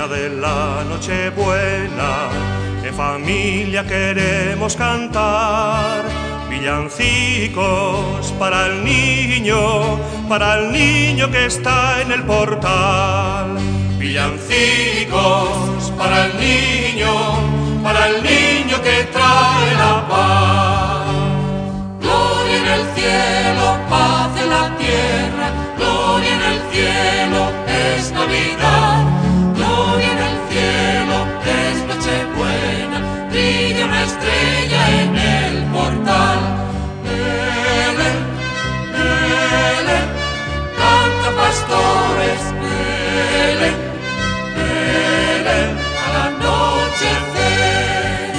día de la Nochebuena, en familia queremos cantar villancicos para el niño que está en el portal. Villancicos para el niño que trae la paz. Gloria en el cielo, paz en la tierra, gloria en el cielo, es Navidad. Gloria en el cielo, es Nochebuena, brilla una estrella en el portal. Belén, Belén, canta pastores, Belén, Belén, al anochecer.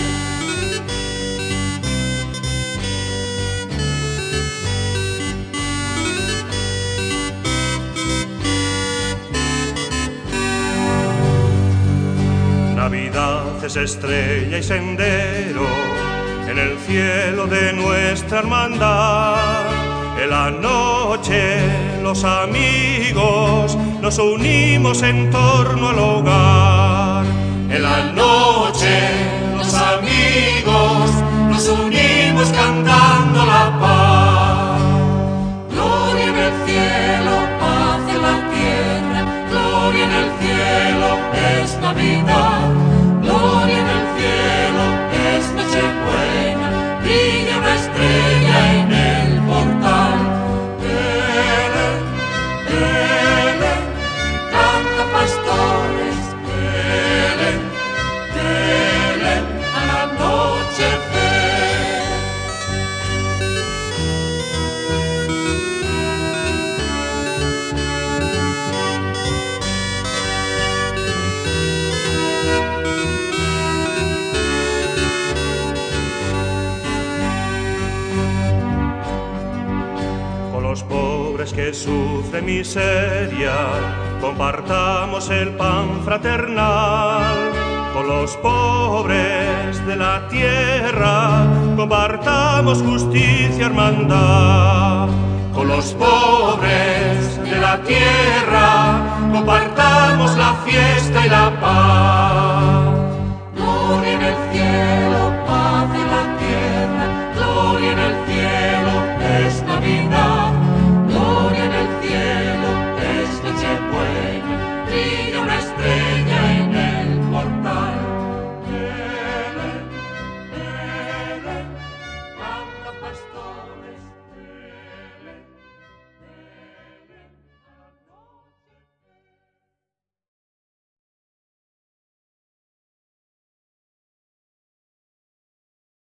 Navidad es estrella y sendero en el cielo de nuestra hermandad. En la noche los amigos nos unimos en torno al hogar. En la noche los amigos nos unimos cantando la paz. Gloria en el cielo, paz en la tierra, gloria en el cielo, es Navidad. Gloria en el cielo, es Nochebuena, brilla una estrella en el portal. Belén, Belén, canta pastores, Belén, Belén, al anochecer. Los pobres que sufren miseria, compartamos el pan fraternal. Con los pobres de la tierra, compartamos justicia, hermandad. Con los pobres de la tierra, compartamos la fiesta y la paz.